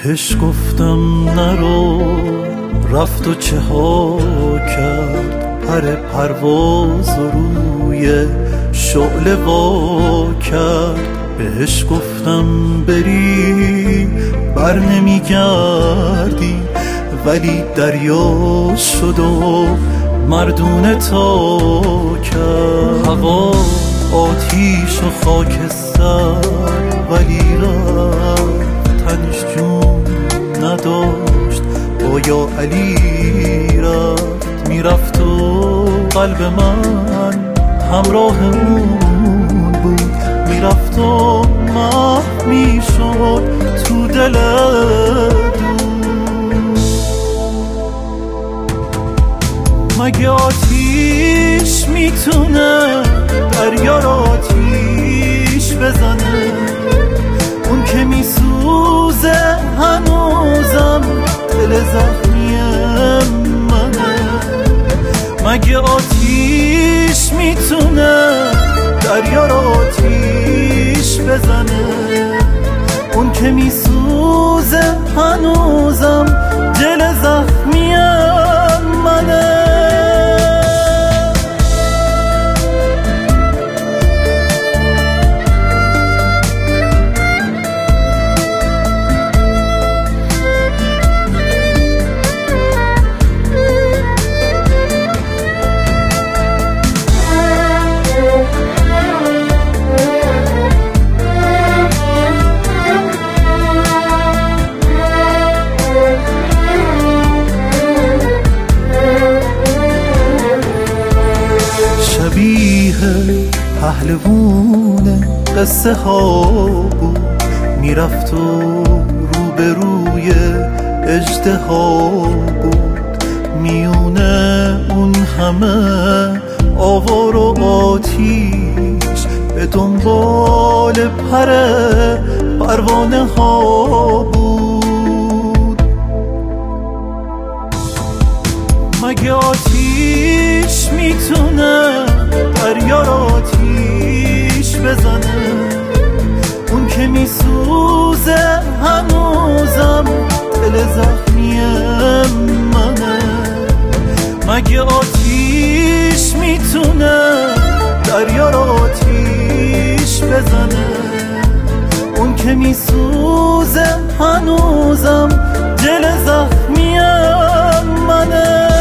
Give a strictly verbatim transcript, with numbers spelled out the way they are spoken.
بهش گفتم نرو، رفت و چه ها کرد، پر پرواز روی شعله وا کرد. بهش گفتم بری بر نمی گردی، ولی دریا شد و مردونه تا کرد. هوا آتیش و خاکستر، ولی رفت تنش جون نداشت. با یا علی رفت میرفت و قلب من همراه اون بود، میرفت و محو میشد تو دل دور. مگه آتیش میتونه دریا رو آتیش بزنه؟ اون که میسوزه هنوزم دل زخمی منه. مگه آتیش میتونه دریا رو آتیش بزنه؟ اون که میسوزه هنوزم دل زخمی منه. شبیه پهلوون قصه ها بود، میرفت و روبروی اژدها بود. میونه اون همه آوار و آتیش، به دنبال پر پروانه ها بود. مگه آتیش میتونه دریا رو آتیش بزنه؟ اون که میسوزه هنوزم دل زخمی منه. مگه آتیش میتونه دریا رو آتیش بزنه؟ اون که میسوزه هنوزم دل زخمی منه.